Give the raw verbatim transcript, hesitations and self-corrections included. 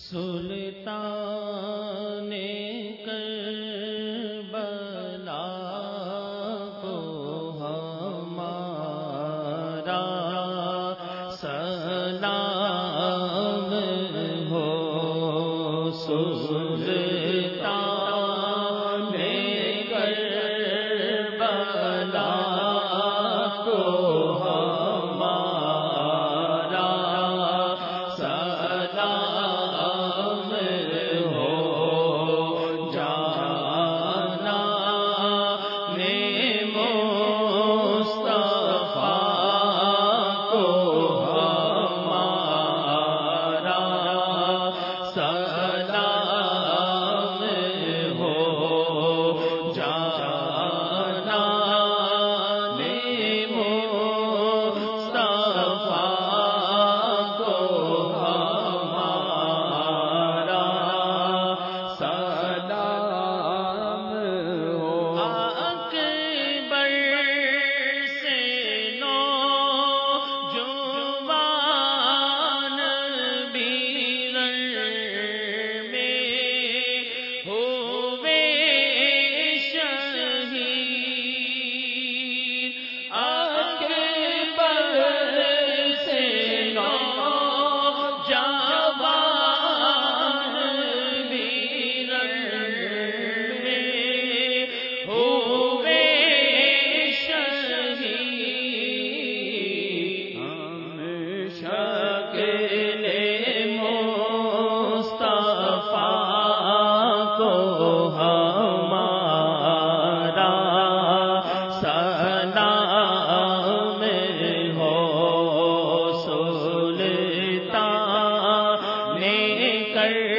سلطان کربلا کو ہمارا سلام ہو، سلطان کربلا کو ہمارا سلام ہو، جانا نے مصطفیٰ کو ہمارا سلام ہو، جانا نے مصطفیٰ کو ہمارا سلام ہو۔ اکبر سے نوجوان بیرر میں ہوئے شہید، اکبر سے نوجوان بیرر میں ہوئے شہید، ہم شکل مصطفیٰ کو ہمارا سلام ہو، سلطان کربلا